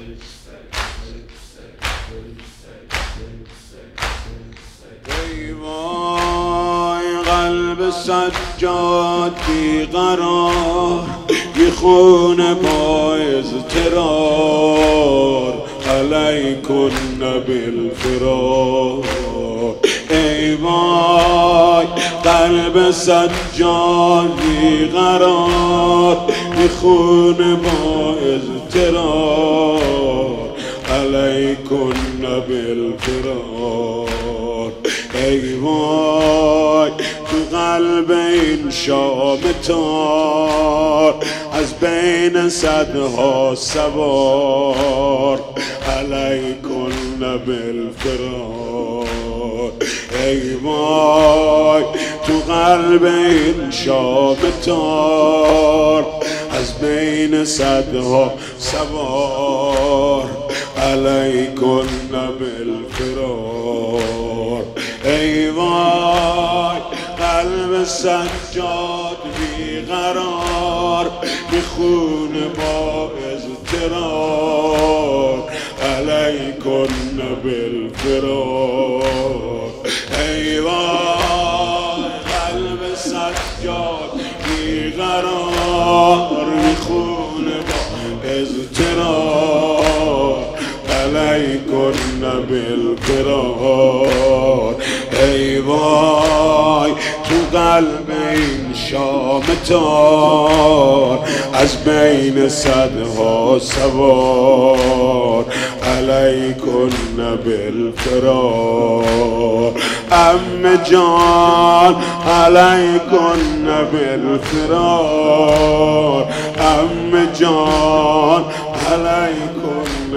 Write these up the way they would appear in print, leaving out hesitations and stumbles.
ای وای قلب سجاد بیقرار، بی خون با اضطرار، علیکن بالفرار. ای وای قلب سجاد بیقرار، بی خون با اضطرار، علیکن بالفرار. ای وای تو قلب این شام تار، از بین صدها سوار، علیکن بالفرار. ای وای تو قلب این شام تار، از بین صدها سوار، علیکن بالفرار. ای وای قلب سجاد بیقرار، بی خون با اضطرار، علیکن بالفرار. ای وای قلب سجاد بیقرار، بی خون با اضطرار، علیکن بالفرار. ای وای تو قلب این شام تار، از بین صدها سوار، علیکن بالفرار. عمه جان علیکن بالفرار، عمه جان علیکن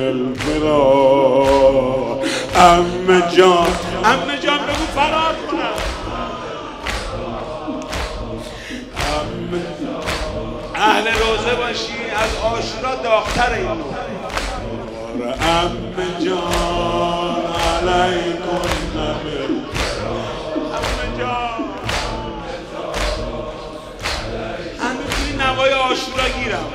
بالفرار. عمه جان بگو فرار کنم. اهل روزه باشی از عاشورا داغ‌تر این نور. عمه جان علیکن بالفرار. عمه جان هنوز توی نوای عاشورا گیرم.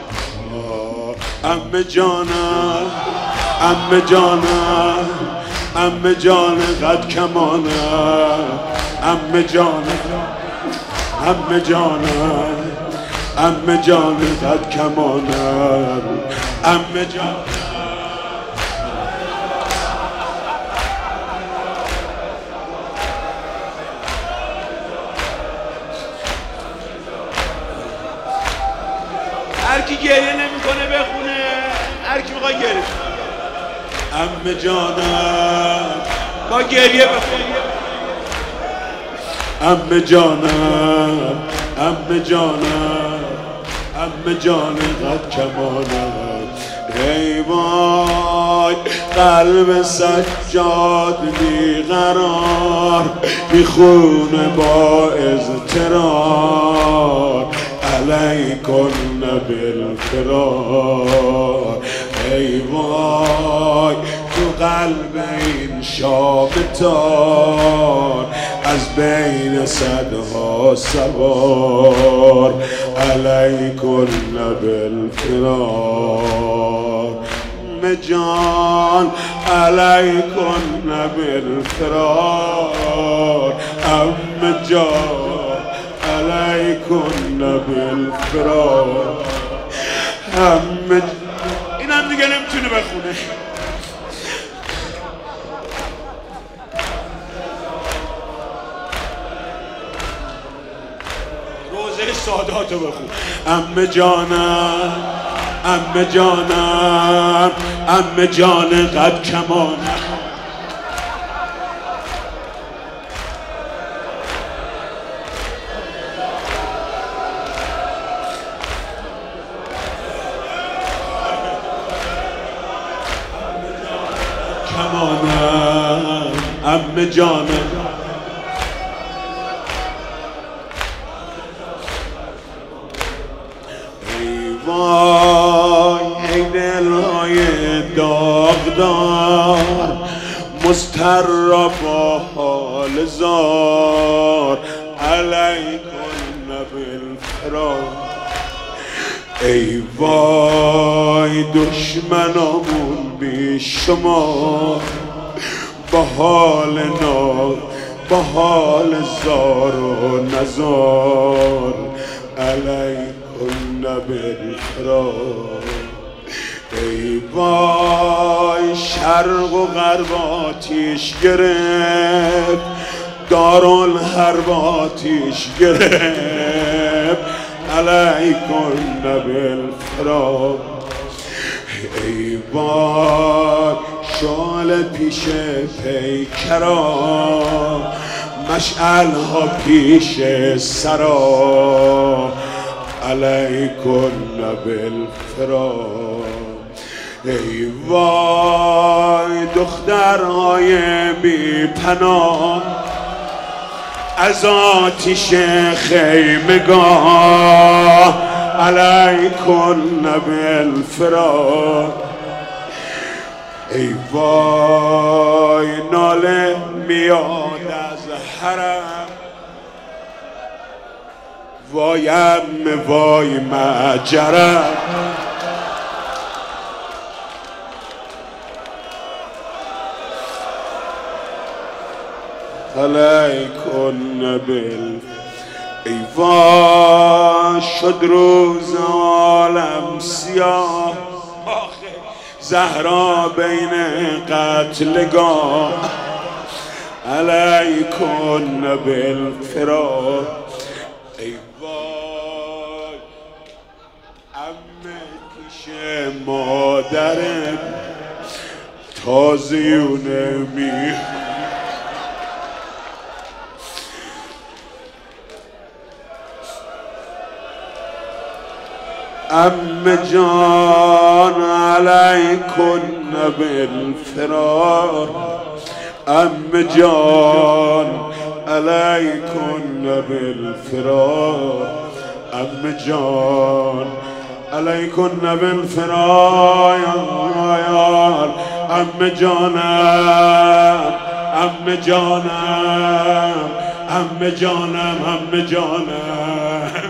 عمه جانم، عمه جانم، عمه جان قد کمانم، عمه جانم، عمه جانم، عمه جان قد کمانم، عمه جان. هر کی گریه نمیکنه بخونه، هر کی میخواد گریه کنه. عمه جانم با گریه بخونه. عمه جانم، عمه جانم، عمه جان قد کمانم. ای وای قلب سجاد بیقرار، بی خون با اضطرار، علیکن بالفرار. ای وای تو قلب این شام تار، از بین صدها سوار، علیکن بالفرار. عمه جان علیکن بالفرار، عمه جان علیکن بالفرار. عمه اینم دیگه نمیتونه بخونه. روزه ساداتو بخون. عمه جانم، عمه جانم، عمه جان قد کمانم. کمانم، عمه جانم. ای وای ای دلهای داغدار، مضطر با حال زار، علیکن بالفرار. ای وای دشمنامون بی شما، با حال زار و نزار، علیکن بالفرار. ای وای شرق و غرب آتیش گرفت، دارالحرب آتیش گرفت، علیکن بالفرار. ای وای شعله پیش پیکرا، مشعل ها پیش سرا، علیکن بالفرار. ای وای دخترهای بی پناه، از آتیش خیمگاه، علیکن بالفرار. ای وای ناله میاد از حرم، وایم وای مجرم، علیکن بال. ای وای شد روز عالم سیاه، زهرا بین قتلگاه، علیکن بالفرار. ای وای عمه پیش مادرم، تازیونه می عمه جان، علیکن بالفرار. عمه جان، علیکن بالفرار. عمه جان، علیکن بالفرار. عمه جانم، عمه جانم، عمه جانم، عمه جانم.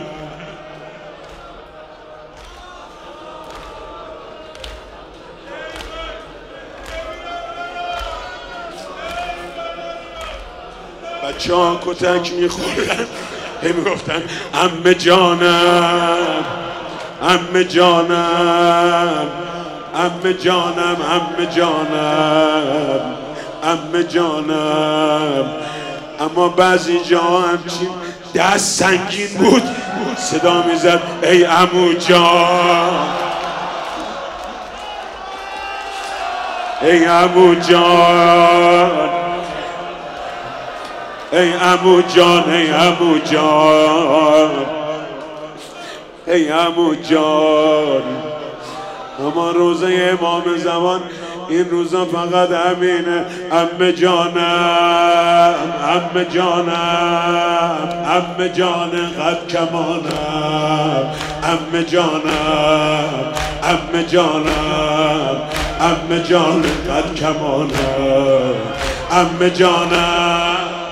بچه ها کتک میخورن، هی میگفتن عمه جانم، عمه جانم، عمه جانم، عمه جانم، عمه جانم. اما بعضی جا همچین دست سنگین بود، صدا میزد ای عمو جان، ای عمو جان، ای عمو جان، ای عمو جان، ای عمو جان. اما روزه امام زمان این روزا فقط همینه. عمه جانم، عمه جانم، عمه جان قد کمانم، عمه جانم، عمه جانم، عمه جان قد کمانم، عمه جانم.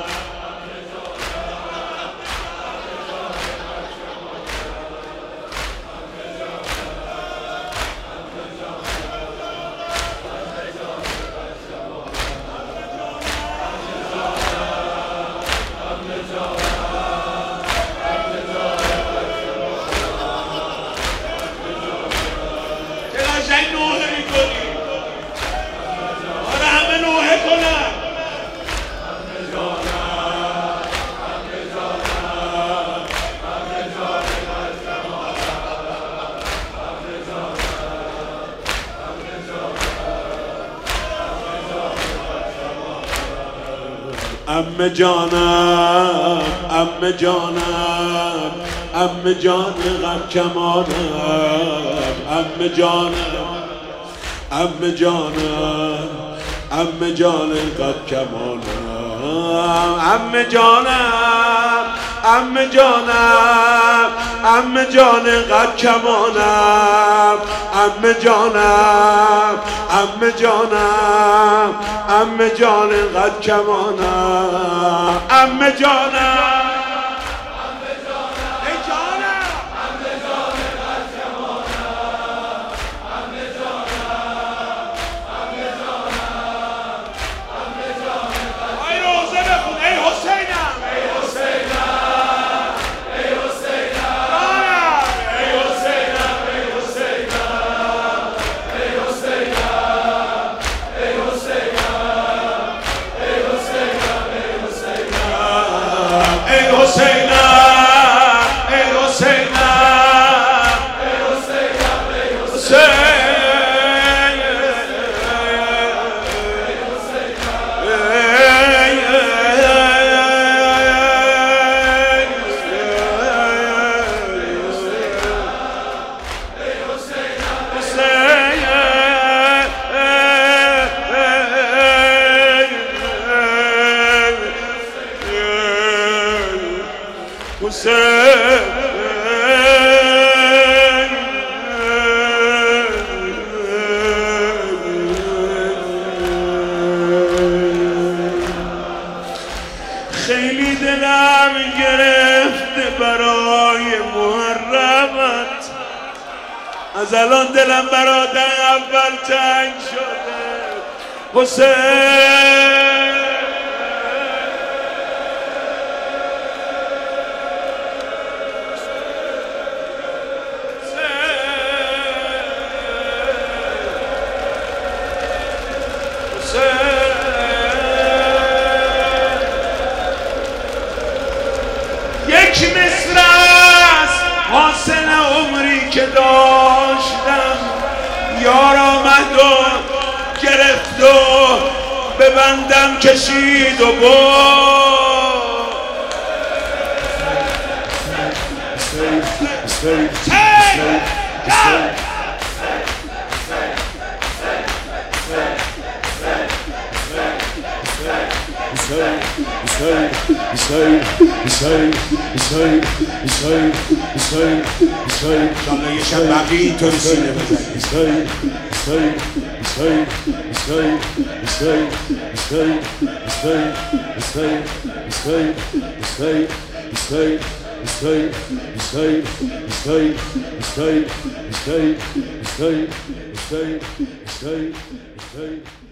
عمه جانم، عمه جانم، عمه جان غم کمانم، عمه جانم، عمه جانم، عمه جان قد کمانم، عمه جانم، عمه جانم، عمه جان قد کمانم، عمه جانم، عمه جانم، عمه جان قد کمانم، عمه جانم، ای جانم، عمه جان قد کمانم، از الان دلم برات اول تنگ شده حسین. یک مصر است حاصل عمری که داشتم، یار آمد و گرفت و به بندم کشید و یه شب بقیه اینطوری سینه بزنی. Stay.